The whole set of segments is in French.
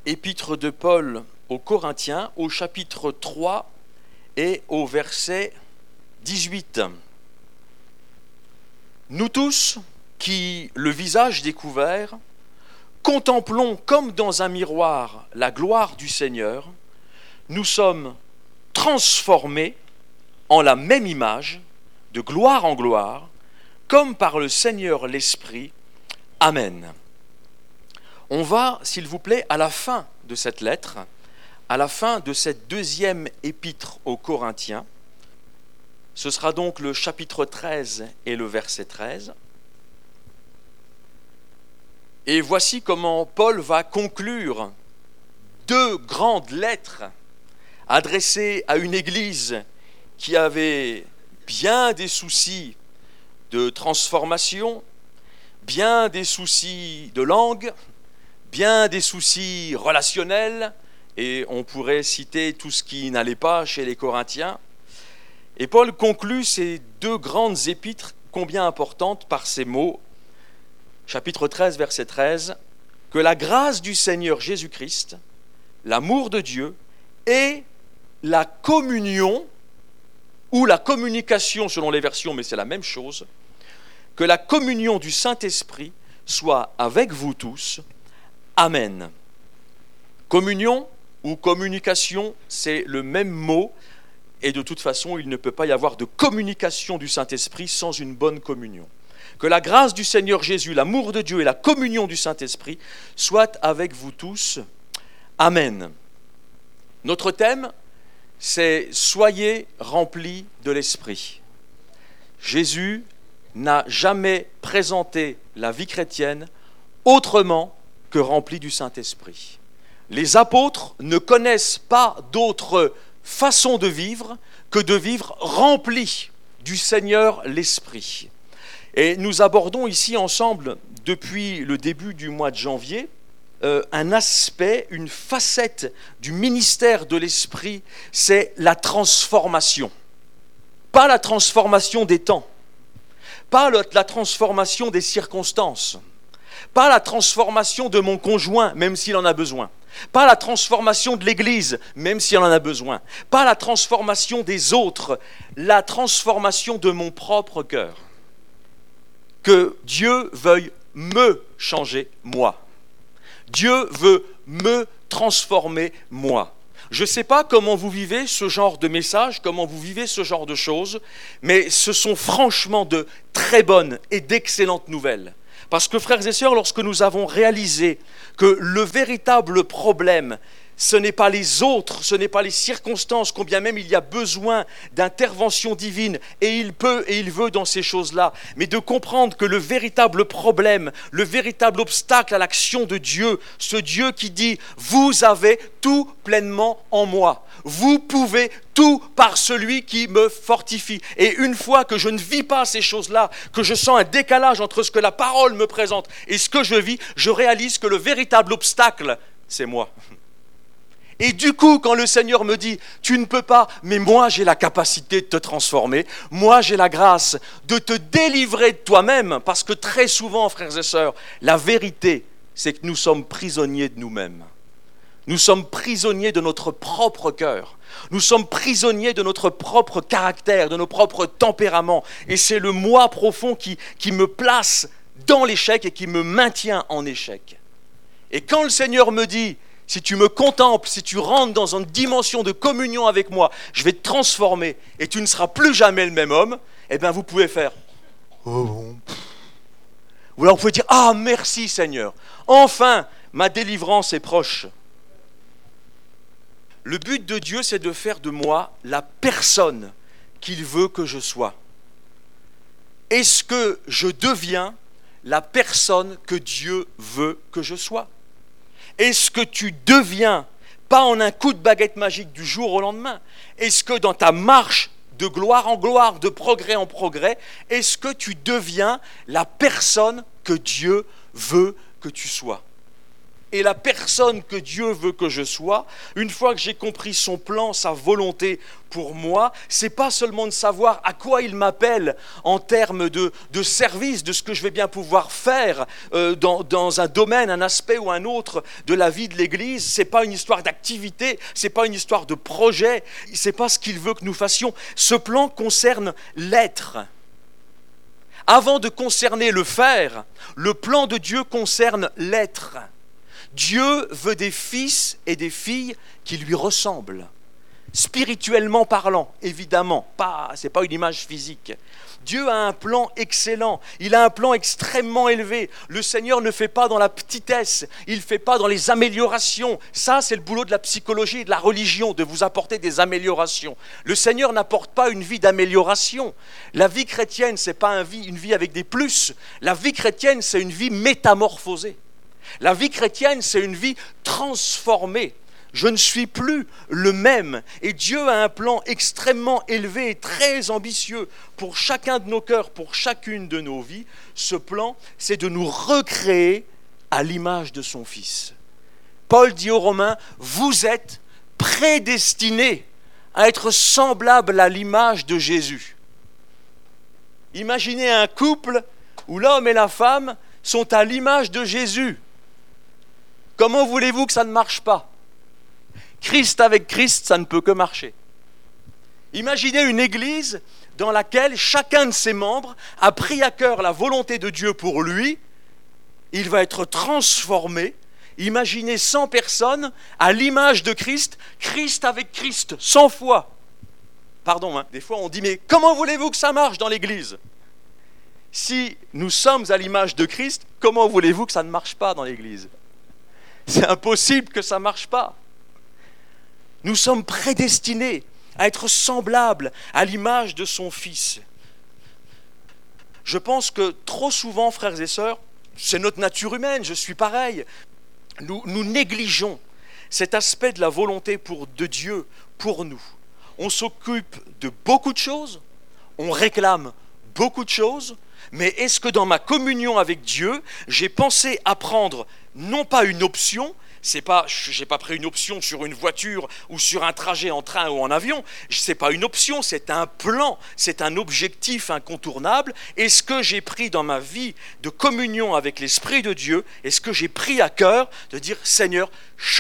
Épître de Paul aux Corinthiens, au chapitre 3 et au verset 18. Nous tous, qui, le visage découvert, contemplons comme dans un miroir la gloire du Seigneur, nous sommes transformés en la même image, de gloire en gloire, comme par le Seigneur l'Esprit. Amen. On va, s'il vous plaît, à la fin de cette lettre, à la fin de cette deuxième épître aux Corinthiens. Ce sera donc le chapitre 13 et le verset 13. Et voici comment Paul va conclure deux grandes lettres adressées à une église qui avait bien des soucis de transformation, bien des soucis de langue, bien des soucis relationnels, et on pourrait citer tout ce qui n'allait pas chez les Corinthiens. Et Paul conclut ces deux grandes épîtres combien importantes par ces mots, chapitre 13, verset 13, « Que la grâce du Seigneur Jésus-Christ, l'amour de Dieu et la communion, ou la communication selon les versions, mais c'est la même chose, que la communion du Saint-Esprit soit avec vous tous. Amen. » Communion ou communication, c'est le même mot, et de toute façon, il ne peut pas y avoir de communication du Saint-Esprit sans une bonne communion. Que la grâce du Seigneur Jésus, l'amour de Dieu et la communion du Saint-Esprit soient avec vous tous. Amen. Notre thème, c'est « Soyez remplis de l'Esprit ». Jésus n'a jamais présenté la vie chrétienne autrement que remplie du Saint-Esprit. Les apôtres ne connaissent pas d'autre façon de vivre que de vivre remplis du Seigneur l'Esprit. Et nous abordons ici ensemble, depuis le début du mois de janvier, un aspect, une facette du ministère de l'Esprit, c'est la transformation. Pas la transformation des temps, pas la transformation des circonstances, pas la transformation de mon conjoint, même s'il en a besoin, pas la transformation de l'Église, même s'il en a besoin, pas la transformation des autres, la transformation de mon propre cœur. Que Dieu veuille me changer, moi. Dieu veut me transformer, moi. Je ne sais pas comment vous vivez ce genre de message, comment vous vivez ce genre de choses, mais ce sont franchement de très bonnes et d'excellentes nouvelles. Parce que, frères et sœurs, lorsque nous avons réalisé que le véritable problème, ce n'est pas les autres, ce n'est pas les circonstances, combien même il y a besoin d'intervention divine, et il peut et il veut dans ces choses-là, mais de comprendre que le véritable problème, le véritable obstacle à l'action de Dieu, ce Dieu qui dit « Vous avez tout pleinement en moi, vous pouvez tout par celui qui me fortifie ». Et une fois que je ne vis pas ces choses-là, que je sens un décalage entre ce que la parole me présente et ce que je vis, je réalise que le véritable obstacle, c'est moi. Et du coup, quand le Seigneur me dit « Tu ne peux pas, mais moi j'ai la capacité de te transformer, moi j'ai la grâce de te délivrer de toi-même », parce que très souvent, frères et sœurs, la vérité, c'est que nous sommes prisonniers de nous-mêmes. Nous sommes prisonniers de notre propre cœur. Nous sommes prisonniers de notre propre caractère, de nos propres tempéraments. Et c'est le moi profond qui me place dans l'échec et qui me maintient en échec. Et quand le Seigneur me dit « Si tu me contemples, si tu rentres dans une dimension de communion avec moi, je vais te transformer et tu ne seras plus jamais le même homme », eh bien vous pouvez faire « Oh bon ». Ou alors vous pouvez dire « Ah merci Seigneur, enfin ma délivrance est proche ». Le but de Dieu, c'est de faire de moi la personne qu'il veut que je sois. Est-ce que je deviens la personne que Dieu veut que je sois ? Est-ce que tu deviens, pas en un coup de baguette magique du jour au lendemain, est-ce que dans ta marche de gloire en gloire, de progrès en progrès, est-ce que tu deviens la personne que Dieu veut que tu sois ? et la personne que Dieu veut que je sois, une fois que j'ai compris son plan, sa volonté pour moi, c'est pas seulement de savoir à quoi il m'appelle en termes de service, de ce que je vais bien pouvoir faire dans un domaine, un aspect ou un autre de la vie de l'Église. C'est pas une histoire d'activité, c'est pas une histoire de projet, c'est pas ce qu'il veut que nous fassions. Ce plan concerne l'être. Avant de concerner le faire, le plan de Dieu concerne l'être. Dieu veut des fils et des filles qui lui ressemblent. Spirituellement parlant, évidemment, c'est pas une image physique. Dieu a un plan excellent, il a un plan extrêmement élevé. Le Seigneur ne fait pas dans la petitesse, il ne fait pas dans les améliorations. Ça, c'est le boulot de la psychologie et de la religion, de vous apporter des améliorations. Le Seigneur n'apporte pas une vie d'amélioration. La vie chrétienne, ce n'est pas une vie avec des plus. La vie chrétienne, c'est une vie métamorphosée. La vie chrétienne, c'est une vie transformée. Je ne suis plus le même. Et Dieu a un plan extrêmement élevé et très ambitieux pour chacun de nos cœurs, pour chacune de nos vies. Ce plan, c'est de nous recréer à l'image de son Fils. Paul dit aux Romains, vous êtes prédestinés à être semblables à l'image de Jésus. Imaginez un couple où l'homme et la femme sont à l'image de Jésus. Comment voulez-vous que ça ne marche pas ? Christ avec Christ, ça ne peut que marcher. Imaginez une église dans laquelle chacun de ses membres a pris à cœur la volonté de Dieu pour lui. Il va être transformé. Imaginez 100 personnes à l'image de Christ, Christ avec Christ, 100 fois. Pardon, des fois on dit, mais comment voulez-vous que ça marche dans l'église ? Si nous sommes à l'image de Christ, comment voulez-vous que ça ne marche pas dans l'église ? C'est impossible que ça ne marche pas. Nous sommes prédestinés à être semblables à l'image de son Fils. Je pense que trop souvent, frères et sœurs, c'est notre nature humaine, je suis pareil, nous négligeons cet aspect de la volonté de Dieu pour nous. On s'occupe de beaucoup de choses, on réclame beaucoup de choses, mais est-ce que dans ma communion avec Dieu, j'ai pensé à prendre non pas une option, je n'ai pas pris une option sur une voiture ou sur un trajet en train ou en avion. Ce n'est pas une option, c'est un plan, c'est un objectif incontournable. Est-ce que j'ai pris dans ma vie de communion avec l'Esprit de Dieu, est-ce que j'ai pris à cœur de dire « Seigneur, change-moi ».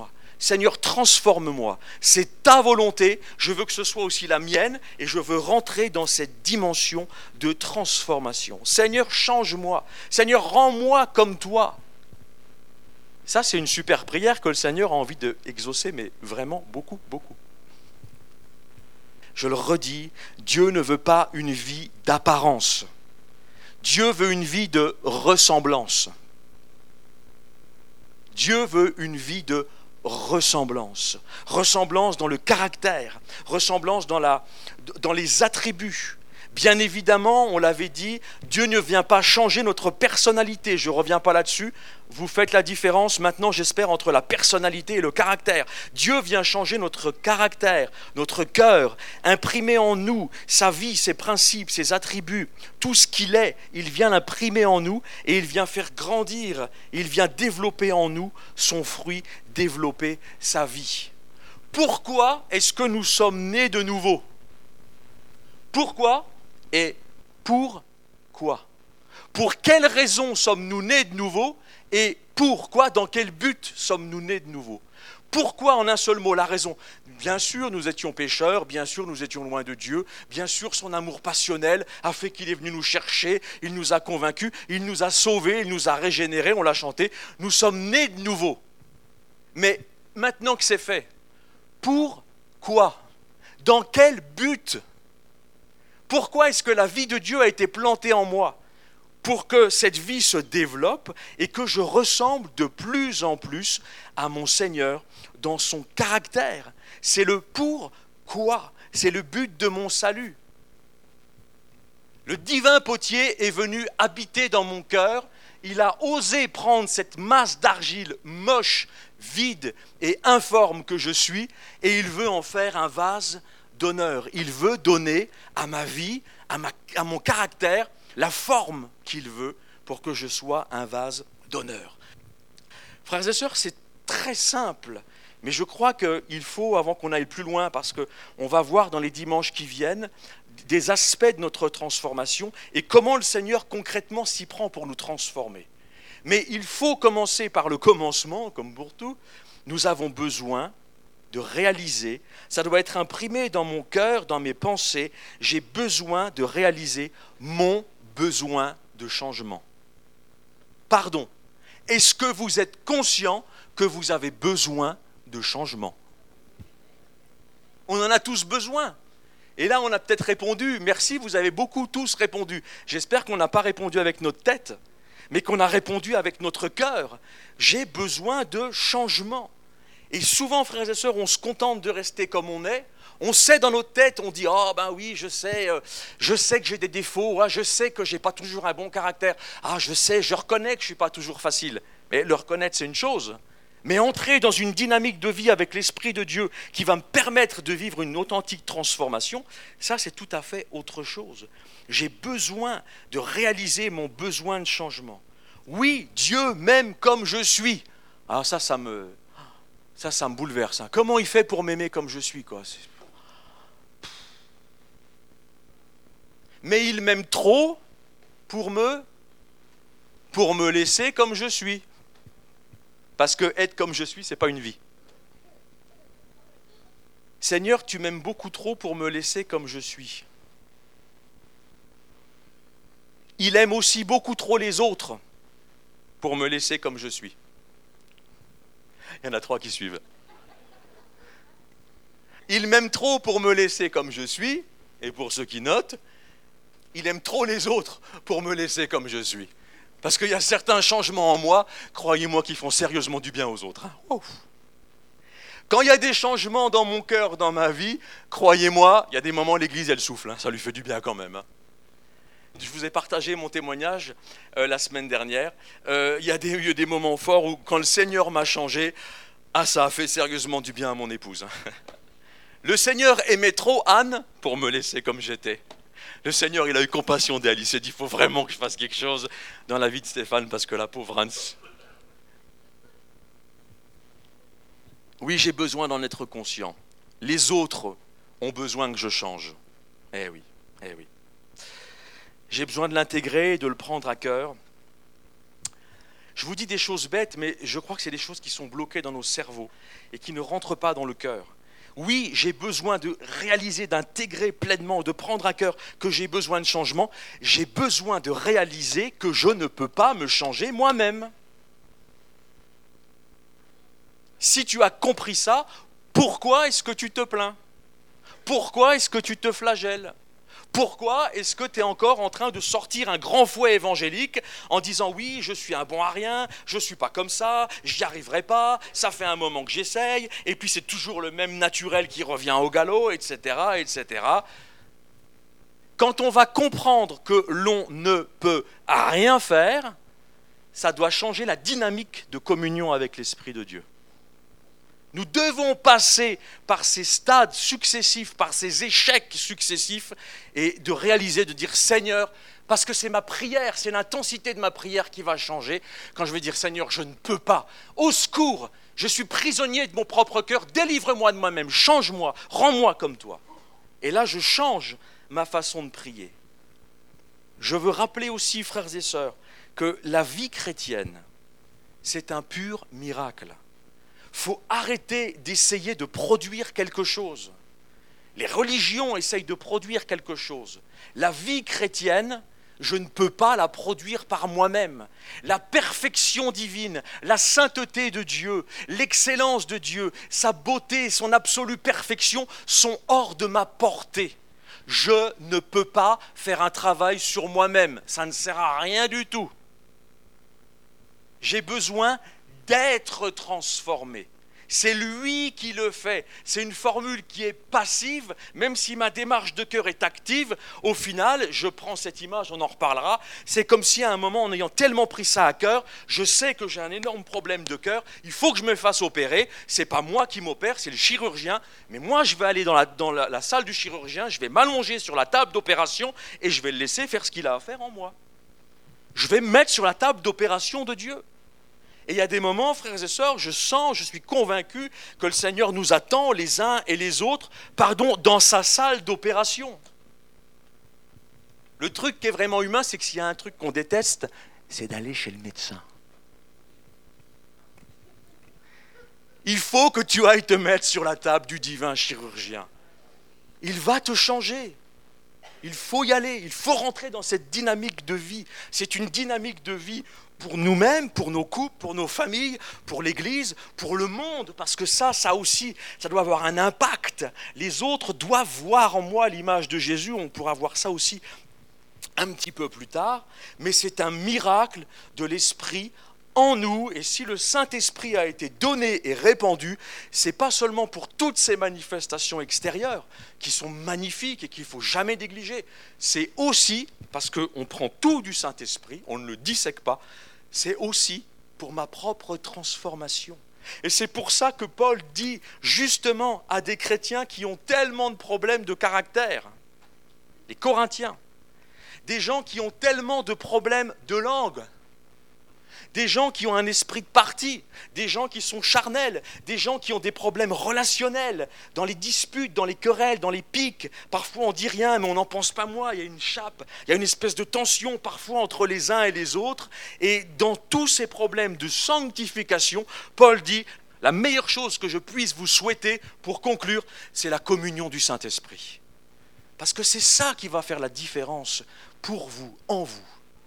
Seigneur, transforme-moi. C'est ta volonté, je veux que ce soit aussi la mienne et je veux rentrer dans cette dimension de transformation. Seigneur, change-moi. Seigneur, rends-moi comme toi. Ça, c'est une super prière que le Seigneur a envie d'exaucer, mais vraiment beaucoup, beaucoup. Je le redis, Dieu ne veut pas une vie d'apparence. Dieu veut une vie de ressemblance. Dieu veut une vie de ressemblance. Ressemblance dans le caractère, ressemblance dans les attributs. Bien évidemment, on l'avait dit, Dieu ne vient pas changer notre personnalité. Je ne reviens pas là-dessus. Vous faites la différence maintenant, j'espère, entre la personnalité et le caractère. Dieu vient changer notre caractère, notre cœur, imprimer en nous sa vie, ses principes, ses attributs, tout ce qu'il est. Il vient l'imprimer en nous et il vient faire grandir, il vient développer en nous son fruit, développer sa vie. Pourquoi est-ce que nous sommes nés de nouveau ? Pourquoi ? Et pourquoi ? Pour quelles raisons sommes-nous nés de nouveau ? Et pourquoi, dans quel but sommes-nous nés de nouveau ? Pourquoi en un seul mot, la raison ? Bien sûr, nous étions pécheurs, bien sûr, nous étions loin de Dieu, bien sûr, son amour passionnel a fait qu'il est venu nous chercher, il nous a convaincus, il nous a sauvés, il nous a régénérés, on l'a chanté, nous sommes nés de nouveau. Mais maintenant que c'est fait, pourquoi ? Dans quel but ? Pourquoi est-ce que la vie de Dieu a été plantée en moi ? Pour que cette vie se développe et que je ressemble de plus en plus à mon Seigneur dans son caractère. C'est le pourquoi, c'est le but de mon salut. Le divin potier est venu habiter dans mon cœur. Il a osé prendre cette masse d'argile moche, vide et informe que je suis et il veut en faire un vase d'honneur. Il veut donner à ma vie, à mon caractère, la forme qu'il veut pour que je sois un vase d'honneur. Frères et sœurs, c'est très simple, mais je crois qu'il faut, avant qu'on aille plus loin, parce qu'on va voir dans les dimanches qui viennent, des aspects de notre transformation et comment le Seigneur concrètement s'y prend pour nous transformer. Mais il faut commencer par le commencement, comme pour tout. Nous avons besoin de réaliser, ça doit être imprimé dans mon cœur, dans mes pensées, j'ai besoin de réaliser mon besoin de changement. Pardon, est-ce que vous êtes conscient que vous avez besoin de changement? On en a tous besoin. Et là, on a peut-être répondu, merci, vous avez beaucoup tous répondu. J'espère qu'on n'a pas répondu avec notre tête, mais qu'on a répondu avec notre cœur. J'ai besoin de changement. Et souvent, frères et sœurs, on se contente de rester comme on est. On sait dans notre tête, on dit « Ah ben oui, je sais que j'ai des défauts, ah, je sais que je n'ai pas toujours un bon caractère, ah je sais, je reconnais que je ne suis pas toujours facile. » Mais le reconnaître, c'est une chose. Mais entrer dans une dynamique de vie avec l'Esprit de Dieu qui va me permettre de vivre une authentique transformation, ça c'est tout à fait autre chose. J'ai besoin de réaliser mon besoin de changement. Oui, Dieu m'aime comme je suis. Ah ça me bouleverse. Hein. Comment il fait pour m'aimer comme je suis, quoi? Mais il m'aime trop pour me laisser comme je suis. Parce que être comme je suis, ce n'est pas une vie. Seigneur, tu m'aimes beaucoup trop pour me laisser comme je suis. Il aime aussi beaucoup trop les autres pour me laisser comme je suis. Il y en a 3 qui suivent. Il m'aime trop pour me laisser comme je suis, et pour ceux qui notent, il aime trop les autres pour me laisser comme je suis. Parce qu'il y a certains changements en moi, croyez-moi, qui font sérieusement du bien aux autres. Oh. Quand il y a des changements dans mon cœur, dans ma vie, croyez-moi, il y a des moments où l'Église, elle souffle, hein, ça lui fait du bien quand même. Hein. Je vous ai partagé mon témoignage la semaine dernière. Il y a eu des moments forts où, quand le Seigneur m'a changé, ça a fait sérieusement du bien à mon épouse. Hein. Le Seigneur aimait trop Anne pour me laisser comme j'étais. Le Seigneur, il a eu compassion d'elle. Il s'est dit, il faut vraiment que je fasse quelque chose dans la vie de Stéphane, parce que la pauvre Anne... Oui, j'ai besoin d'en être conscient. Les autres ont besoin que je change. Eh oui, eh oui. J'ai besoin de l'intégrer, de le prendre à cœur. Je vous dis des choses bêtes, mais je crois que c'est des choses qui sont bloquées dans nos cerveaux et qui ne rentrent pas dans le cœur. Oui, j'ai besoin de réaliser, d'intégrer pleinement, de prendre à cœur que j'ai besoin de changement. J'ai besoin de réaliser que je ne peux pas me changer moi-même. Si tu as compris ça, pourquoi est-ce que tu te plains? Pourquoi est-ce que tu te flagelles? Pourquoi est-ce que tu es encore en train de sortir un grand fouet évangélique en disant « Oui, je suis un bon à rien, je ne suis pas comme ça, j'y arriverai pas, ça fait un moment que j'essaye, et puis c'est toujours le même naturel qui revient au galop, etc. etc. » Quand on va comprendre que l'on ne peut rien faire, ça doit changer la dynamique de communion avec l'Esprit de Dieu. Nous devons passer par ces stades successifs, par ces échecs successifs, et de réaliser, de dire « Seigneur », parce que c'est ma prière, c'est l'intensité de ma prière qui va changer, quand je vais dire « Seigneur, je ne peux pas, au secours, je suis prisonnier de mon propre cœur, délivre-moi de moi-même, change-moi, rends-moi comme toi ». Et là, je change ma façon de prier. Je veux rappeler aussi, frères et sœurs, que la vie chrétienne, c'est un pur miracle. Il faut arrêter d'essayer de produire quelque chose. Les religions essayent de produire quelque chose. La vie chrétienne, je ne peux pas la produire par moi-même. La perfection divine, la sainteté de Dieu, l'excellence de Dieu, sa beauté, son absolue perfection sont hors de ma portée. Je ne peux pas faire un travail sur moi-même. Ça ne sert à rien du tout. J'ai besoin d'être transformé. C'est lui qui le fait. C'est une formule qui est passive, même si ma démarche de cœur est active. Au final, je prends cette image, on en reparlera. C'est comme si à un moment, en ayant tellement pris ça à cœur, je sais que j'ai un énorme problème de cœur, il faut que je me fasse opérer. C'est pas moi qui m'opère, c'est le chirurgien. Mais moi, je vais aller dans la salle du chirurgien, je vais m'allonger sur la table d'opération et je vais le laisser faire ce qu'il a à faire en moi. Je vais me mettre sur la table d'opération de Dieu. Et il y a des moments, frères et sœurs, je suis convaincu que le Seigneur nous attend les uns et les autres, dans sa salle d'opération. Le truc qui est vraiment humain, c'est que s'il y a un truc qu'on déteste, c'est d'aller chez le médecin. Il faut que tu ailles te mettre sur la table du divin chirurgien. Il va te changer. Il faut y aller, il faut rentrer dans cette dynamique de vie. C'est une dynamique de vie pour nous-mêmes, pour nos couples, pour nos familles, pour l'Église, pour le monde, parce que ça aussi, ça doit avoir un impact. Les autres doivent voir en moi l'image de Jésus, on pourra voir ça aussi un petit peu plus tard, mais c'est un miracle de l'Esprit en nous, et si le Saint-Esprit a été donné et répandu, c'est pas seulement pour toutes ces manifestations extérieures qui sont magnifiques et qu'il ne faut jamais négliger, c'est aussi, parce qu'on prend tout du Saint-Esprit, on ne le dissèque pas, c'est aussi pour ma propre transformation. Et c'est pour ça que Paul dit justement à des chrétiens qui ont tellement de problèmes de caractère, les Corinthiens, des gens qui ont tellement de problèmes de langue, des gens qui ont un esprit de parti, des gens qui sont charnels, des gens qui ont des problèmes relationnels, dans les disputes, dans les querelles, dans les piques. Parfois on dit rien, mais on n'en pense pas moins, il y a une chape, il y a une espèce de tension parfois entre les uns et les autres. Et dans tous ces problèmes de sanctification, Paul dit, la meilleure chose que je puisse vous souhaiter pour conclure, c'est la communion du Saint-Esprit. Parce que c'est ça qui va faire la différence pour vous, en vous.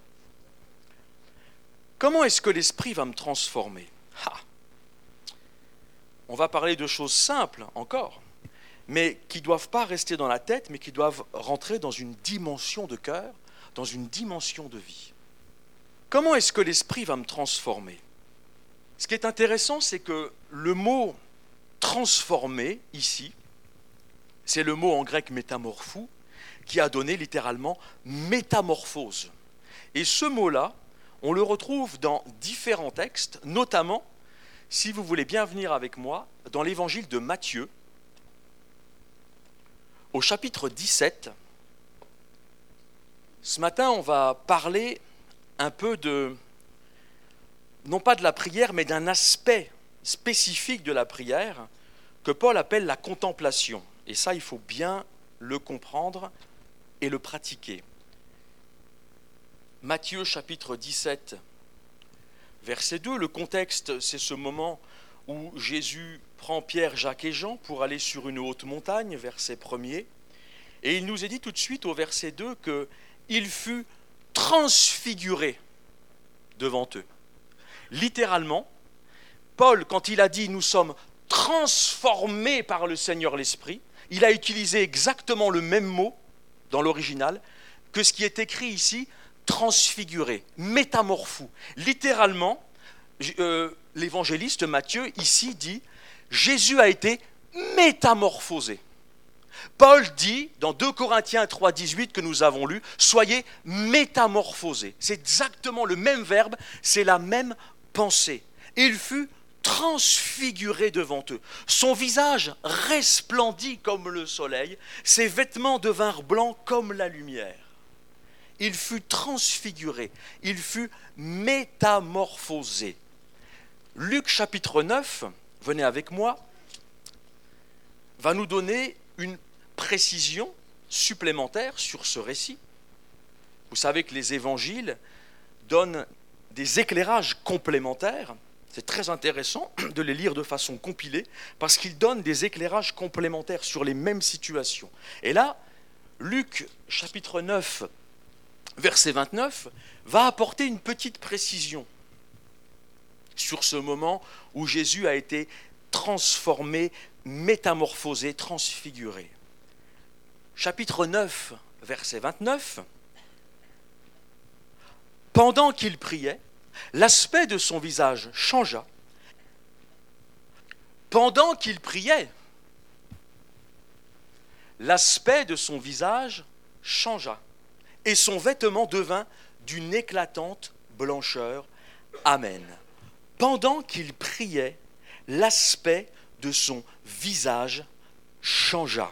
Comment est-ce que l'Esprit va me transformer ? On va parler de choses simples encore, mais qui ne doivent pas rester dans la tête, mais qui doivent rentrer dans une dimension de cœur, dans une dimension de vie. Comment est-ce que l'Esprit va me transformer ? Ce qui est intéressant, c'est que le mot « transformer » ici, c'est le mot en grec « métamorphou » qui a donné littéralement « métamorphose ». Et ce mot-là, on le retrouve dans différents textes, notamment, si vous voulez bien venir avec moi, dans l'évangile de Matthieu, au chapitre 17. Ce matin, on va parler un peu non pas de la prière, mais d'un aspect spécifique de la prière que Paul appelle la contemplation. Et ça, il faut bien le comprendre et le pratiquer. Matthieu chapitre 17, verset 2, le contexte, c'est ce moment où Jésus prend Pierre, Jacques et Jean pour aller sur une haute montagne, verset 1er, et il nous est dit tout de suite au verset 2 qu'il fut transfiguré devant eux. Littéralement, Paul, quand il a dit « nous sommes transformés par le Seigneur l'Esprit », il a utilisé exactement le même mot dans l'original que ce qui est écrit ici, transfiguré, métamorphou. Littéralement, l'évangéliste Matthieu ici dit Jésus a été métamorphosé. Paul dit dans 2 Corinthiens 3,18 que nous avons lu, soyez métamorphosés. C'est exactement le même verbe, c'est la même pensée. Il fut transfiguré devant eux. Son visage resplendit comme le soleil, ses vêtements devinrent blancs comme la lumière. Il fut transfiguré, il fut métamorphosé. Luc chapitre 9, venez avec moi, va nous donner une précision supplémentaire sur ce récit. Vous savez que les évangiles donnent des éclairages complémentaires. C'est très intéressant de les lire de façon compilée parce qu'ils donnent des éclairages complémentaires sur les mêmes situations. Et là, Luc chapitre 9, verset 29, va apporter une petite précision sur ce moment où Jésus a été transformé, métamorphosé, transfiguré. Chapitre 9, verset 29, pendant qu'il priait, l'aspect de son visage changea. Pendant qu'il priait, l'aspect de son visage changea. Et son vêtement devint d'une éclatante blancheur. Amen. Pendant qu'il priait, l'aspect de son visage changea.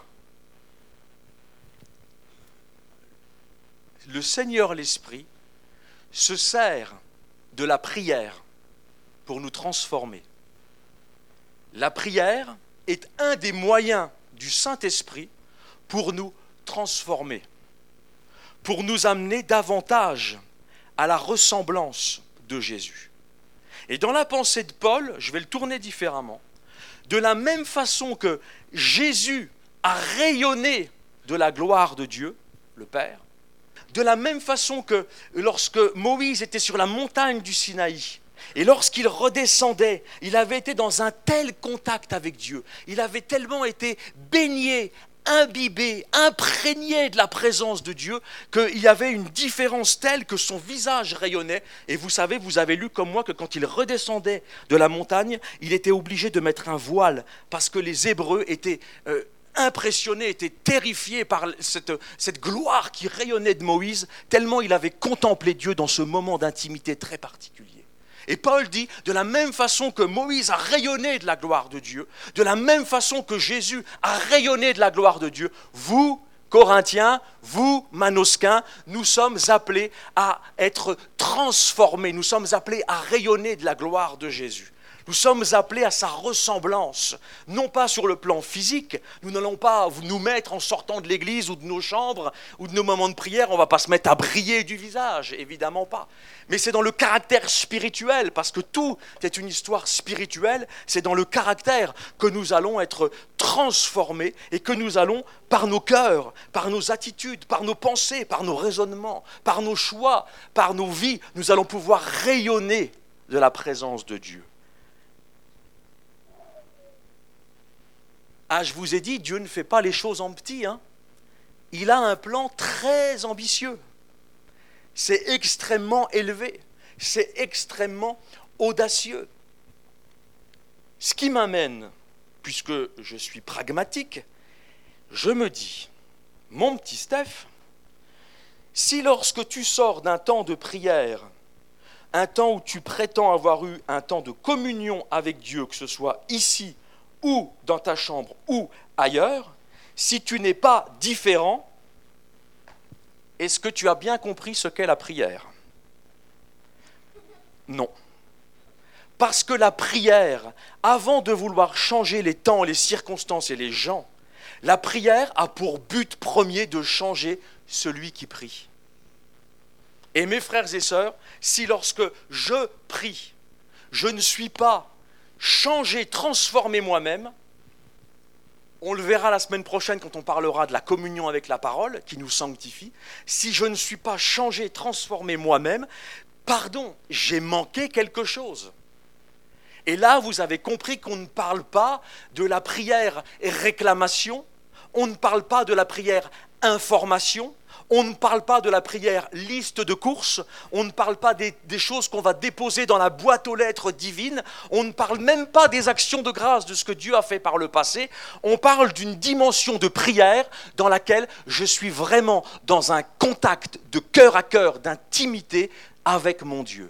Le Seigneur l'Esprit se sert de la prière pour nous transformer. La prière est un des moyens du Saint-Esprit pour nous transformer, pour nous amener davantage à la ressemblance de Jésus. Et dans la pensée de Paul, je vais le tourner différemment, de la même façon que Jésus a rayonné de la gloire de Dieu, le Père, de la même façon que lorsque Moïse était sur la montagne du Sinaï, et lorsqu'il redescendait, il avait été dans un tel contact avec Dieu, il avait tellement été baigné, imbibé, imprégné de la présence de Dieu, qu'il y avait une différence telle que son visage rayonnait. Et vous savez, vous avez lu comme moi que quand il redescendait de la montagne, il était obligé de mettre un voile, parce que les Hébreux étaient impressionnés, étaient terrifiés par cette gloire qui rayonnait de Moïse, tellement il avait contemplé Dieu dans ce moment d'intimité très particulier. Et Paul dit, de la même façon que Moïse a rayonné de la gloire de Dieu, de la même façon que Jésus a rayonné de la gloire de Dieu, vous, Corinthiens, vous, Manosquins, nous sommes appelés à être transformés, nous sommes appelés à rayonner de la gloire de Jésus. Nous sommes appelés à sa ressemblance, non pas sur le plan physique. Nous n'allons pas nous mettre en sortant de l'église ou de nos chambres ou de nos moments de prière, on ne va pas se mettre à briller du visage, évidemment pas. Mais c'est dans le caractère spirituel, parce que tout est une histoire spirituelle, c'est dans le caractère que nous allons être transformés et que nous allons, par nos cœurs, par nos attitudes, par nos pensées, par nos raisonnements, par nos choix, par nos vies, nous allons pouvoir rayonner de la présence de Dieu. Ah, je vous ai dit, Dieu ne fait pas les choses en petit, hein. Il a un plan très ambitieux. C'est extrêmement élevé. C'est extrêmement audacieux. Ce qui m'amène, puisque je suis pragmatique, je me dis, mon petit Steph, si lorsque tu sors d'un temps de prière, un temps où tu prétends avoir eu un temps de communion avec Dieu, que ce soit ici, ou dans ta chambre, ou ailleurs, si tu n'es pas différent, est-ce que tu as bien compris ce qu'est la prière ? Non. Parce que la prière, avant de vouloir changer les temps, les circonstances et les gens, la prière a pour but premier de changer celui qui prie. Et mes frères et sœurs, si lorsque je prie, je ne suis pas changé, transformé moi-même, on le verra la semaine prochaine quand on parlera de la communion avec la parole qui nous sanctifie, si je ne suis pas changé, transformé moi-même, pardon, j'ai manqué quelque chose. Et là, vous avez compris qu'on ne parle pas de la prière réclamation, on ne parle pas de la prière information, on ne parle pas de la prière liste de courses, on ne parle pas des choses qu'on va déposer dans la boîte aux lettres divine, on ne parle même pas des actions de grâce de ce que Dieu a fait par le passé, on parle d'une dimension de prière dans laquelle je suis vraiment dans un contact de cœur à cœur, d'intimité avec mon Dieu.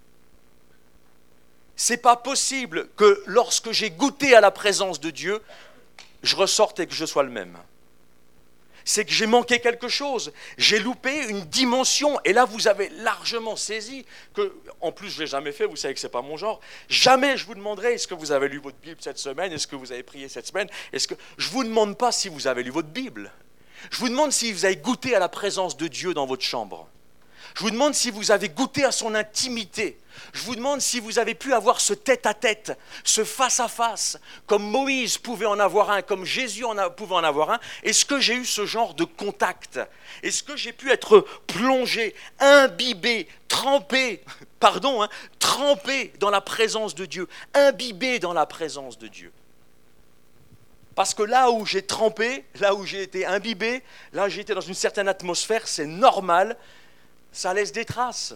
C'est pas possible que lorsque j'ai goûté à la présence de Dieu, je ressorte et que je sois le même. C'est que j'ai manqué quelque chose, j'ai loupé une dimension, et là vous avez largement saisi que, en plus je ne l'ai jamais fait, vous savez que ce n'est pas mon genre, jamais je vous demanderai est-ce que vous avez lu votre Bible cette semaine, est-ce que vous avez prié cette semaine, je ne vous demande pas si vous avez lu votre Bible, je vous demande si vous avez goûté à la présence de Dieu dans votre chambre. Je vous demande si vous avez goûté à son intimité. Je vous demande si vous avez pu avoir ce tête-à-tête, ce face-à-face, comme Moïse pouvait en avoir un, comme Jésus pouvait en avoir un. Est-ce que j'ai eu ce genre de contact ? Est-ce que j'ai pu être plongé, imbibé, trempé dans la présence de Dieu, imbibé dans la présence de Dieu ? Parce que là où j'ai trempé, là où j'ai été imbibé, là où j'ai été dans une certaine atmosphère, c'est normal. Ça laisse des traces.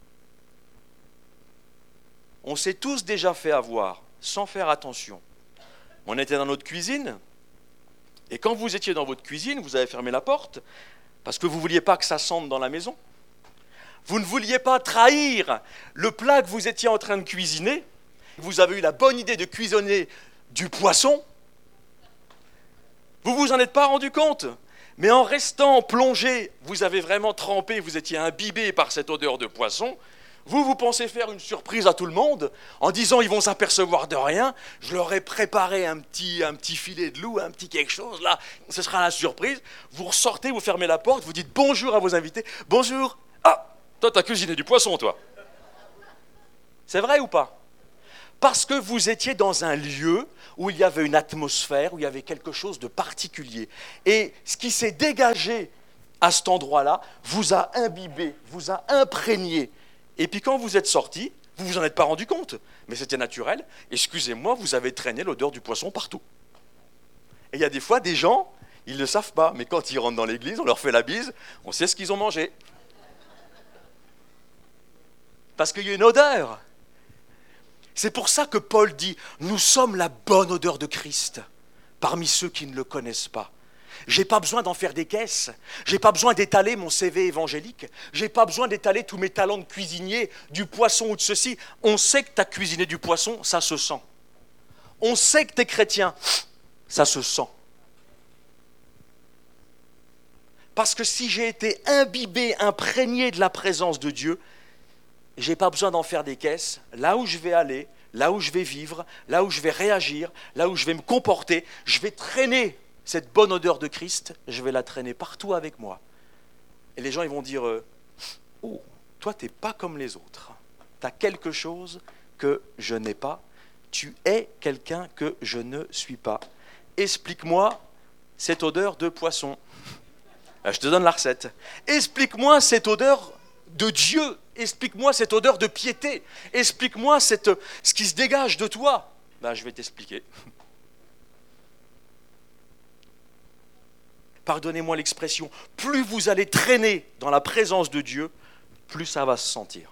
On s'est tous déjà fait avoir, sans faire attention. On était dans notre cuisine, et quand vous étiez dans votre cuisine, vous avez fermé la porte, parce que vous ne vouliez pas que ça sente dans la maison. Vous ne vouliez pas trahir le plat que vous étiez en train de cuisiner. Vous avez eu la bonne idée de cuisiner du poisson. Vous ne vous en êtes pas rendu compte. Mais en restant plongé, vous avez vraiment trempé, vous étiez imbibé par cette odeur de poisson, Vous pensez faire une surprise à tout le monde en disant ils vont s'apercevoir de rien. Je leur ai préparé un petit filet de loup, un petit quelque chose, là, ce sera la surprise. Vous ressortez, vous fermez la porte, vous dites bonjour à vos invités. Bonjour. Ah, toi t'as cuisiné du poisson, toi. C'est vrai ou pas? Parce que vous étiez dans un lieu où il y avait une atmosphère, où il y avait quelque chose de particulier. Et ce qui s'est dégagé à cet endroit-là vous a imbibé, vous a imprégné. Et puis quand vous êtes sorti, vous vous en êtes pas rendu compte, mais c'était naturel. Excusez-moi, vous avez traîné l'odeur du poisson partout. Et il y a des fois des gens, ils ne le savent pas, mais quand ils rentrent dans l'église, on leur fait la bise, on sait ce qu'ils ont mangé. Parce qu'il y a une odeur. C'est pour ça que Paul dit, nous sommes la bonne odeur de Christ parmi ceux qui ne le connaissent pas. Je n'ai pas besoin d'en faire des caisses, je n'ai pas besoin d'étaler mon CV évangélique, je n'ai pas besoin d'étaler tous mes talents de cuisinier, du poisson ou de ceci. On sait que tu as cuisiné du poisson, ça se sent. On sait que tu es chrétien, ça se sent. Parce que si j'ai été imbibé, imprégné de la présence de Dieu, je n'ai pas besoin d'en faire des caisses. Là où je vais aller, là où je vais vivre, là où je vais réagir, là où je vais me comporter, je vais traîner cette bonne odeur de Christ, je vais la traîner partout avec moi. Et les gens ils vont dire oh, toi tu n'es pas comme les autres. Tu as quelque chose que je n'ai pas. Tu es quelqu'un que je ne suis pas. Explique-moi cette odeur de poisson. Je te donne la recette. Explique-moi cette odeur de Dieu. Explique-moi cette odeur de piété. Explique-moi ce qui se dégage de toi. Je vais t'expliquer. Pardonnez-moi l'expression, plus vous allez traîner dans la présence de Dieu, plus ça va se sentir.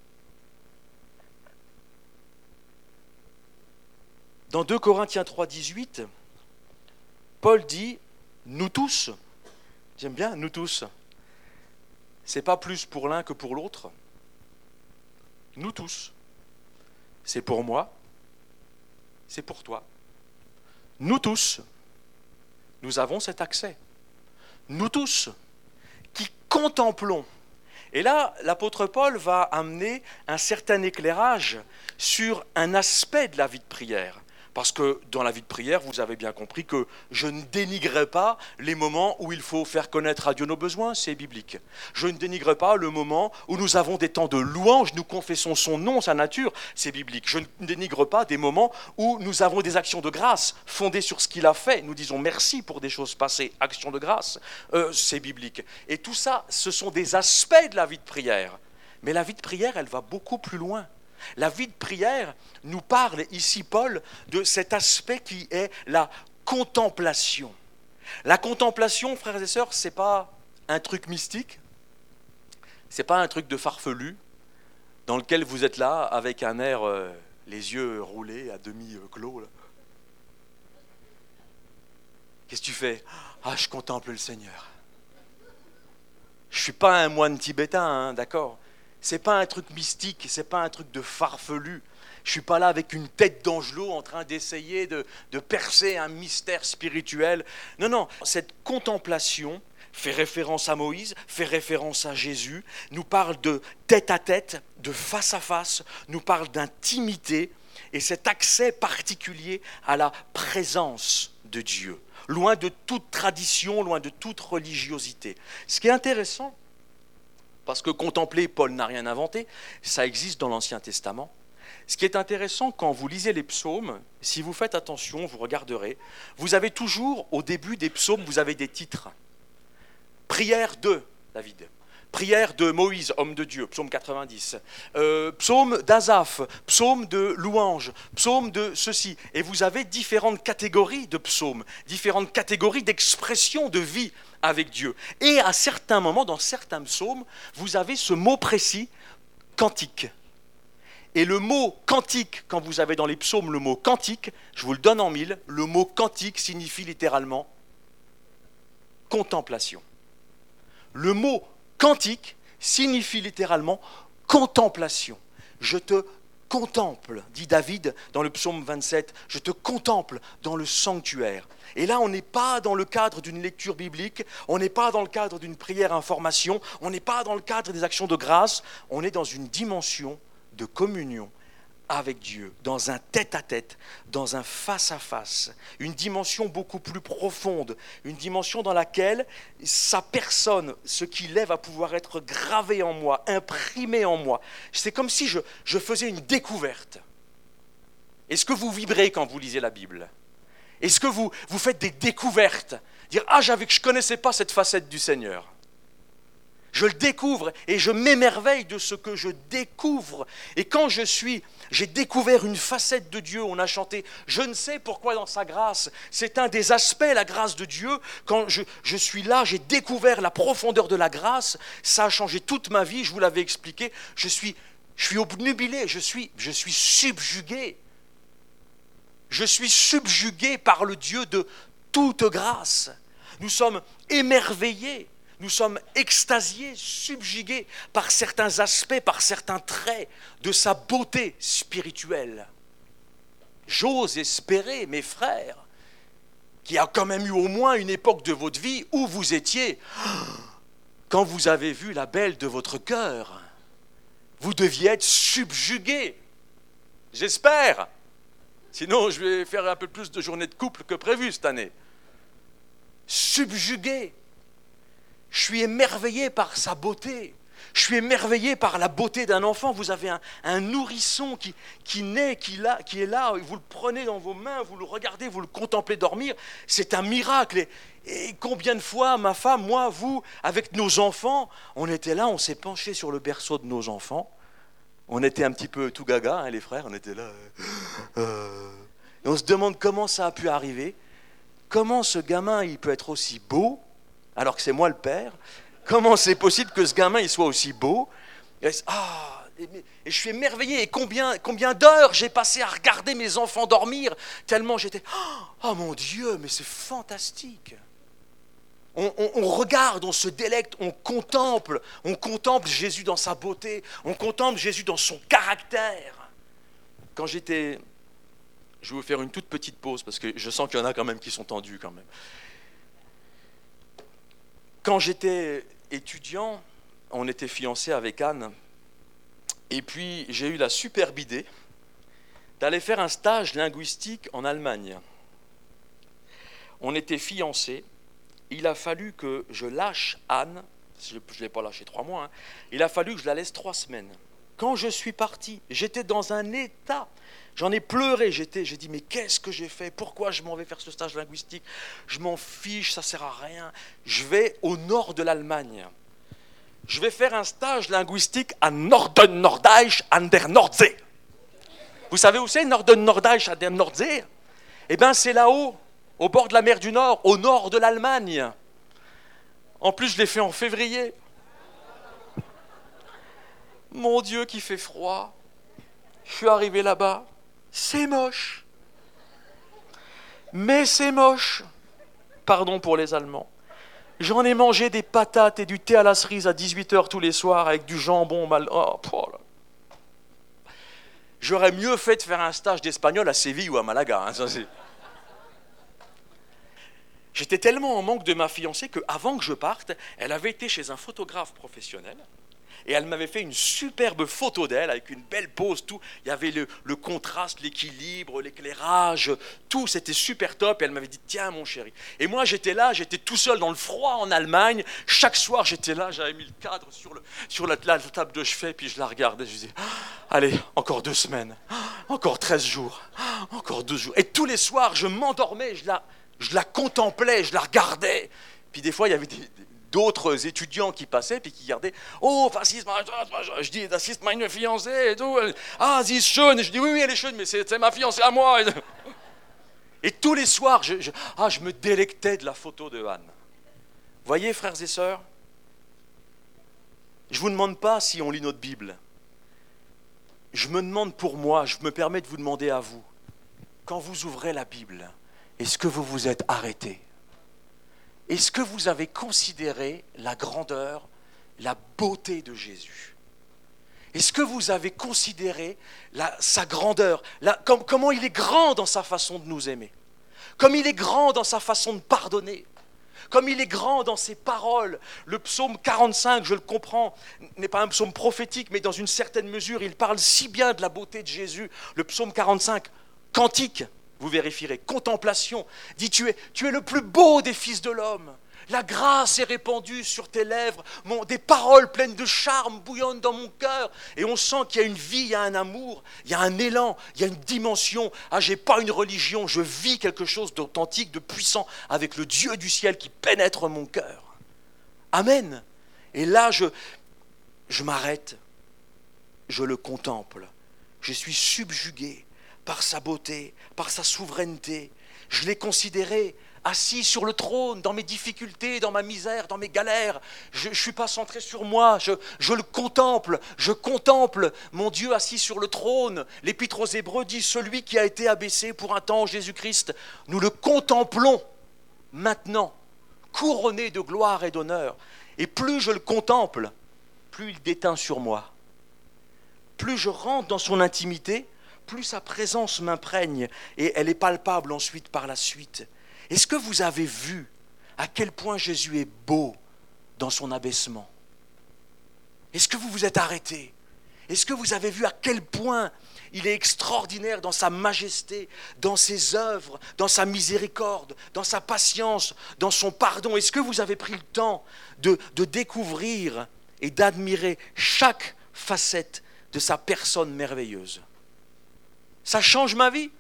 Dans 2 Corinthiens 3, 18, Paul dit, nous tous, j'aime bien, nous tous, c'est pas plus pour l'un que pour l'autre, nous tous, c'est pour moi, c'est pour toi. Nous tous, nous avons cet accès. Nous tous, qui contemplons. Et là, l'apôtre Paul va amener un certain éclairage sur un aspect de la vie de prière. Parce que dans la vie de prière, vous avez bien compris que je ne dénigrerai pas les moments où il faut faire connaître à Dieu nos besoins, c'est biblique. Je ne dénigrerai pas le moment où nous avons des temps de louange, nous confessons son nom, sa nature, c'est biblique. Je ne dénigre pas des moments où nous avons des actions de grâce fondées sur ce qu'il a fait. Nous disons merci pour des choses passées, actions de grâce, c'est biblique. Et tout ça, ce sont des aspects de la vie de prière. Mais la vie de prière, elle va beaucoup plus loin. La vie de prière nous parle ici, Paul, de cet aspect qui est la contemplation. La contemplation, frères et sœurs, ce n'est pas un truc mystique, ce n'est pas un truc de farfelu dans lequel vous êtes là avec un air, les yeux roulés à demi clos. Là. Qu'est-ce que tu fais? Je contemple le Seigneur. Je ne suis pas un moine tibétain, d'accord? C'est pas un truc mystique, c'est pas un truc de farfelu. Je suis pas là avec une tête d'angelot en train d'essayer de percer un mystère spirituel. Non, cette contemplation fait référence à Moïse, fait référence à Jésus, nous parle de tête à tête, de face à face, nous parle d'intimité et cet accès particulier à la présence de Dieu, loin de toute tradition, loin de toute religiosité. Ce qui est intéressant, parce que contempler, Paul n'a rien inventé, ça existe dans l'Ancien Testament. Ce qui est intéressant quand vous lisez les psaumes, si vous faites attention, vous regarderez, vous avez toujours, au début des psaumes, vous avez des titres. Prière de David, prière de Moïse, homme de Dieu, psaume 90, psaume d'Asaph, psaume de louange, psaume de ceci. Et vous avez différentes catégories de psaumes, différentes catégories d'expression de vie avec Dieu. Et à certains moments, dans certains psaumes, vous avez ce mot précis, cantique. Et le mot cantique, quand vous avez dans les psaumes le mot cantique, je vous le donne en mille, le mot cantique signifie littéralement contemplation. Le mot cantique signifie littéralement contemplation. Je te contemple, dit David dans le psaume 27, je te contemple dans le sanctuaire. Et là, on n'est pas dans le cadre d'une lecture biblique, on n'est pas dans le cadre d'une prière information, on n'est pas dans le cadre des actions de grâce, on est dans une dimension de communion avec Dieu, dans un tête-à-tête, dans un face-à-face, une dimension beaucoup plus profonde, une dimension dans laquelle sa personne, ce qu'il est, va pouvoir être gravé en moi, imprimé en moi. C'est comme si je faisais une découverte. Est-ce que vous vibrez quand vous lisez la Bible ? Est-ce que vous faites des découvertes ? Dire « Ah, je ne connaissais pas cette facette du Seigneur ». Je le découvre et je m'émerveille de ce que je découvre. Et quand j'ai découvert une facette de Dieu, on a chanté « Je ne sais pourquoi dans sa grâce ». C'est un des aspects, la grâce de Dieu. Quand je suis là, j'ai découvert la profondeur de la grâce. Ça a changé toute ma vie, je vous l'avais expliqué. Je suis obnubilé, je suis subjugué. Je suis subjugué par le Dieu de toute grâce. Nous sommes émerveillés. Nous sommes extasiés, subjugués par certains aspects, par certains traits de sa beauté spirituelle. J'ose espérer, mes frères, qu'il y a quand même eu au moins une époque de votre vie où vous étiez, quand vous avez vu la belle de votre cœur, vous deviez être subjugués. J'espère. Sinon, je vais faire un peu plus de journées de couple que prévu cette année. Subjugués. Je suis émerveillé par sa beauté. Je suis émerveillé par la beauté d'un enfant. Vous avez un nourrisson qui naît, qui est là. Vous le prenez dans vos mains, vous le regardez, vous le contemplez dormir. C'est un miracle. Et combien de fois, ma femme, moi, vous, avec nos enfants, on était là, on s'est penché sur le berceau de nos enfants. On était un petit peu tout gaga, hein, les frères. On était là. Et on se demande comment ça a pu arriver. Comment ce gamin, il peut être aussi beau alors que c'est moi le père, comment c'est possible que ce gamin il soit aussi beau ? Et je suis émerveillé. Et combien d'heures j'ai passé à regarder mes enfants dormir, tellement j'étais, oh mon Dieu, mais c'est fantastique. On regarde, on se délecte, on contemple Jésus dans sa beauté, on contemple Jésus dans son caractère. Je vais vous faire une toute petite pause, parce que je sens qu'il y en a quand même qui sont tendus quand même. Quand j'étais étudiant, on était fiancés avec Anne, et puis j'ai eu la superbe idée d'aller faire un stage linguistique en Allemagne. On était fiancés, il a fallu que je lâche Anne, je ne l'ai pas lâché 3 mois, il a fallu que je la laisse 3 semaines. Quand je suis parti, j'étais dans un état, j'en ai pleuré, j'ai dit mais qu'est-ce que j'ai fait ? Pourquoi je m'en vais faire ce stage linguistique ? Je m'en fiche, ça ne sert à rien. Je vais au nord de l'Allemagne. Je vais faire un stage linguistique à Norden-Norddeich an der Nordsee. Vous savez où c'est Norden-Norddeich an der Nordsee ? Eh bien c'est là-haut, au bord de la mer du Nord, au nord de l'Allemagne. En plus je l'ai fait en février. Mon Dieu, qu'il fait froid. Je suis arrivé là-bas. C'est moche. Mais c'est moche. Pardon pour les Allemands. J'en ai mangé des patates et du thé à la cerise à 18h tous les soirs avec du jambon mal... J'aurais mieux fait de faire un stage d'espagnol à Séville ou à Malaga. Hein, ça, c'est... J'étais tellement en manque de ma fiancée qu'avant que je parte, elle avait été chez un photographe professionnel. Et elle m'avait fait une superbe photo d'elle, avec une belle pose, tout. Il y avait le contraste, l'équilibre, l'éclairage, tout, c'était super top. Et elle m'avait dit, tiens mon chéri. Et moi j'étais là, j'étais tout seul dans le froid en Allemagne. Chaque soir j'étais là, j'avais mis le cadre sur la table de chevet, puis je la regardais, je disais, allez, encore 2 semaines, encore 13 jours, encore 12 jours. Et tous les soirs je m'endormais, je la contemplais, je la regardais. Puis des fois il y avait d'autres étudiants qui passaient puis qui regardaient. Oh, je dis, das ist meine fiancée et tout. Ah, sie ist schön. Et je dis, oui, elle est schön, mais c'est ma fiancée à moi. Et tous les soirs, je me délectais de la photo de Anne. Voyez, frères et sœurs, je ne vous demande pas si on lit notre Bible. Je me demande pour moi, je me permets de vous demander à vous, quand vous ouvrez la Bible, est-ce que vous vous êtes arrêté ? Est-ce que vous avez considéré la grandeur, la beauté de Jésus ? Est-ce que vous avez considéré sa grandeur, comment il est grand dans sa façon de nous aimer, comme il est grand dans sa façon de pardonner, comme il est grand dans ses paroles. Le psaume 45, je le comprends, n'est pas un psaume prophétique, mais dans une certaine mesure, il parle si bien de la beauté de Jésus. Le psaume 45, cantique, vous vérifierez, contemplation, dit tu es le plus beau des fils de l'homme. La grâce est répandue sur tes lèvres, des paroles pleines de charme bouillonnent dans mon cœur. Et on sent qu'il y a une vie, il y a un amour, il y a un élan, il y a une dimension. Ah, je n'ai pas une religion, je vis quelque chose d'authentique, de puissant, avec le Dieu du ciel qui pénètre mon cœur. Amen. Et là, je m'arrête, je le contemple. Je suis subjugué par sa beauté, par sa souveraineté. Je l'ai considéré assis sur le trône, dans mes difficultés, dans ma misère, dans mes galères. Je ne suis pas centré sur moi, je le contemple, je contemple mon Dieu assis sur le trône. L'Épître aux Hébreux dit, celui qui a été abaissé pour un temps, Jésus-Christ, nous le contemplons maintenant, couronné de gloire et d'honneur. Et plus je le contemple, plus il déteint sur moi. Plus je rentre dans son intimité, plus sa présence m'imprègne et elle est palpable ensuite par la suite. Est-ce que vous avez vu à quel point Jésus est beau dans son abaissement? Est-ce que vous vous êtes arrêté? Est-ce que vous avez vu à quel point il est extraordinaire dans sa majesté, dans ses œuvres, dans sa miséricorde, dans sa patience, dans son pardon? Est-ce que vous avez pris le temps de découvrir et d'admirer chaque facette de sa personne merveilleuse? Ça change ma vie.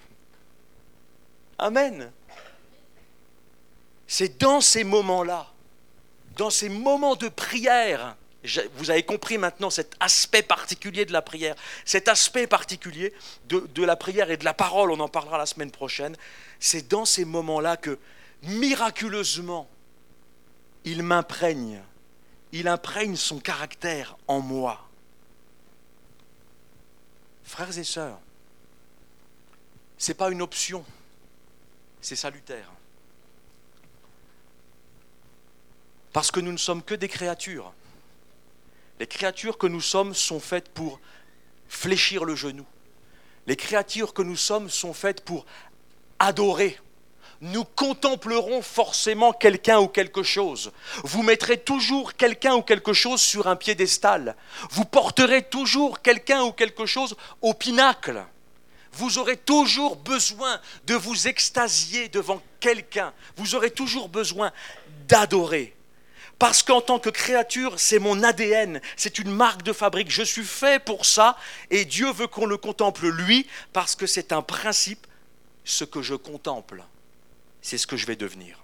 Amen. C'est dans ces moments-là, dans ces moments de prière, vous avez compris maintenant cet aspect particulier de la prière, cet aspect particulier de la prière et de la parole, on en parlera la semaine prochaine. C'est dans ces moments-là que, miraculeusement, il imprègne son caractère en moi. Frères et sœurs, ce n'est pas une option, c'est salutaire. Parce que nous ne sommes que des créatures. Les créatures que nous sommes sont faites pour fléchir le genou. Les créatures que nous sommes sont faites pour adorer. Nous contemplerons forcément quelqu'un ou quelque chose. Vous mettrez toujours quelqu'un ou quelque chose sur un piédestal. Vous porterez toujours quelqu'un ou quelque chose au pinacle. Vous aurez toujours besoin de vous extasier devant quelqu'un. Vous aurez toujours besoin d'adorer. Parce qu'en tant que créature, c'est mon ADN, c'est une marque de fabrique. Je suis fait pour ça et Dieu veut qu'on le contemple lui parce que c'est un principe. Ce que je contemple, c'est ce que je vais devenir.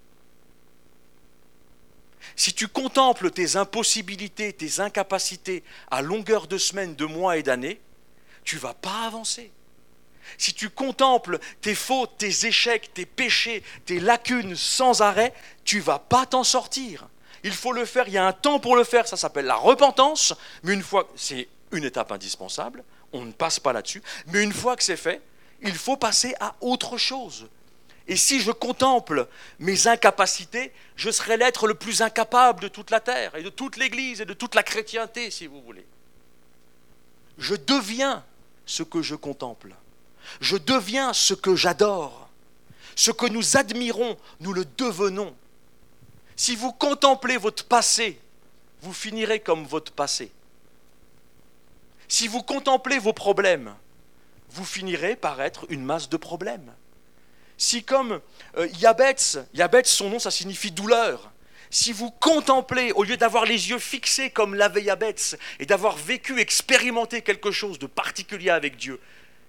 Si tu contemples tes impossibilités, tes incapacités à longueur de semaines, de mois et d'années, tu ne vas pas avancer. Si tu contemples tes fautes, tes échecs, tes péchés, tes lacunes sans arrêt, tu ne vas pas t'en sortir. Il faut le faire, il y a un temps pour le faire, ça s'appelle la repentance, mais une fois, c'est une étape indispensable, on ne passe pas là-dessus, mais une fois que c'est fait, il faut passer à autre chose. Et si je contemple mes incapacités, je serai l'être le plus incapable de toute la terre, et de toute l'Église, et de toute la chrétienté, si vous voulez. Je deviens ce que je contemple. Je deviens ce que j'adore. Ce que nous admirons, nous le devenons. Si vous contemplez votre passé, vous finirez comme votre passé. Si vous contemplez vos problèmes, vous finirez par être une masse de problèmes. Si comme Yabetz, son nom, ça signifie douleur. Si vous contemplez, au lieu d'avoir les yeux fixés comme l'avait Yabetz, et d'avoir vécu, expérimenté quelque chose de particulier avec Dieu,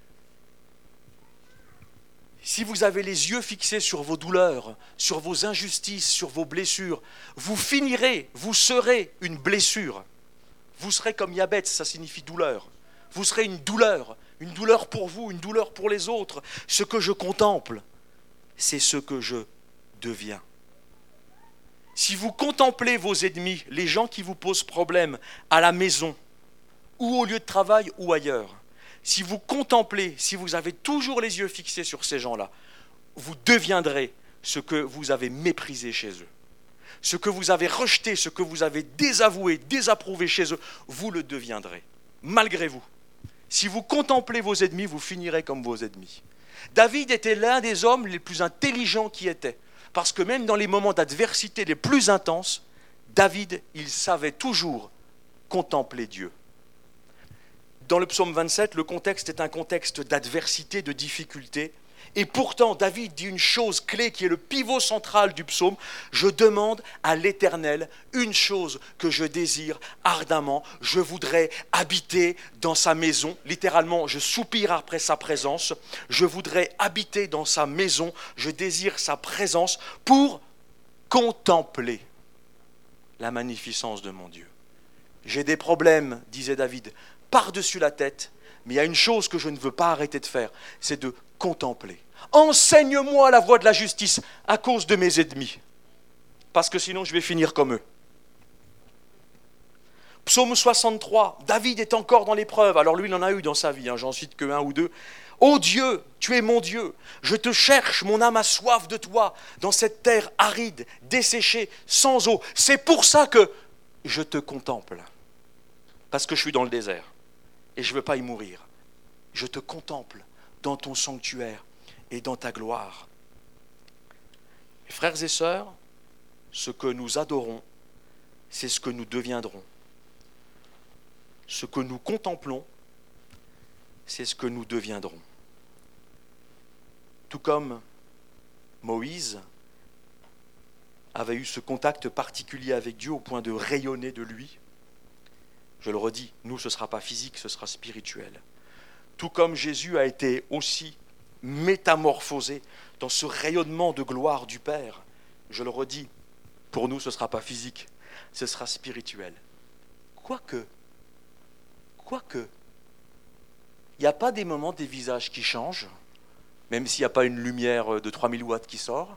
si vous avez les yeux fixés sur vos douleurs, sur vos injustices, sur vos blessures, vous finirez, vous serez une blessure. Vous serez comme Yabetz, ça signifie douleur. Vous serez une douleur pour vous, une douleur pour les autres. Ce que je contemple, c'est ce que je deviens. Si vous contemplez vos ennemis, les gens qui vous posent problème à la maison, ou au lieu de travail, ou ailleurs, si vous contemplez, si vous avez toujours les yeux fixés sur ces gens-là, vous deviendrez ce que vous avez méprisé chez eux. Ce que vous avez rejeté, ce que vous avez désavoué, désapprouvé chez eux, vous le deviendrez. malgré vous. Si vous contemplez vos ennemis, vous finirez comme vos ennemis. David était l'un des hommes les plus intelligents qui étaient. Parce que même dans les moments d'adversité les plus intenses, David, il savait toujours contempler Dieu. Dans le psaume 27, le contexte est un contexte d'adversité, de difficulté. Et pourtant, David dit une chose clé qui est le pivot central du psaume. Je demande à l'Éternel une chose que je désire ardemment. Je voudrais habiter dans sa maison. Littéralement, je soupire après sa présence. Je voudrais habiter dans sa maison. Je désire sa présence pour contempler la magnificence de mon Dieu. J'ai des problèmes, disait David, par-dessus la tête, mais il y a une chose que je ne veux pas arrêter de faire, c'est de contempler. Enseigne-moi la voie de la justice à cause de mes ennemis, parce que sinon je vais finir comme eux. Psaume 63, David est encore dans l'épreuve, alors lui il en a eu dans sa vie, j'en cite que un ou deux. Ô Dieu, tu es mon Dieu, je te cherche, mon âme a soif de toi, dans cette terre aride, desséchée, sans eau. C'est pour ça que je te contemple, parce que je suis dans le désert et je ne veux pas y mourir. Je te contemple dans ton sanctuaire et dans ta gloire. Mes frères et sœurs, ce que nous adorons, c'est ce que nous deviendrons. Ce que nous contemplons, c'est ce que nous deviendrons. Tout comme Moïse avait eu ce contact particulier avec Dieu au point de rayonner de lui, je le redis, nous ce ne sera pas physique, ce sera spirituel. Tout comme Jésus a été aussi métamorphosé dans ce rayonnement de gloire du Père, je le redis, pour nous ce ne sera pas physique, ce sera spirituel. Quoique, il n'y a pas des moments des visages qui changent, même s'il n'y a pas une lumière de 3000 watts qui sort.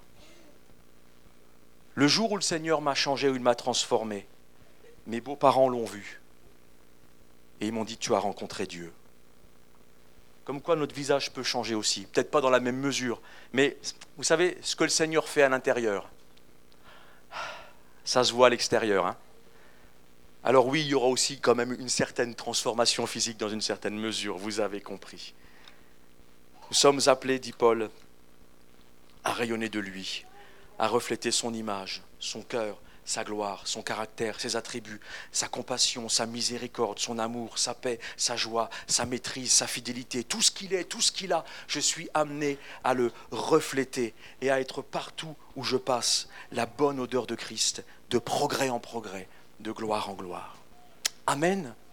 Le jour où le Seigneur m'a changé, où il m'a transformé, mes beaux-parents l'ont vu. Et ils m'ont dit, tu as rencontré Dieu. Comme quoi notre visage peut changer aussi, peut-être pas dans la même mesure, mais vous savez, ce que le Seigneur fait à l'intérieur, ça se voit à l'extérieur. Hein. Alors oui, il y aura aussi quand même une certaine transformation physique dans une certaine mesure, vous avez compris. Nous sommes appelés, dit Paul, à rayonner de lui, à refléter son image, son cœur, sa gloire, son caractère, ses attributs, sa compassion, sa miséricorde, son amour, sa paix, sa joie, sa maîtrise, sa fidélité, tout ce qu'il est, tout ce qu'il a, je suis amené à le refléter et à être partout où je passe la bonne odeur de Christ, de progrès en progrès, de gloire en gloire. Amen.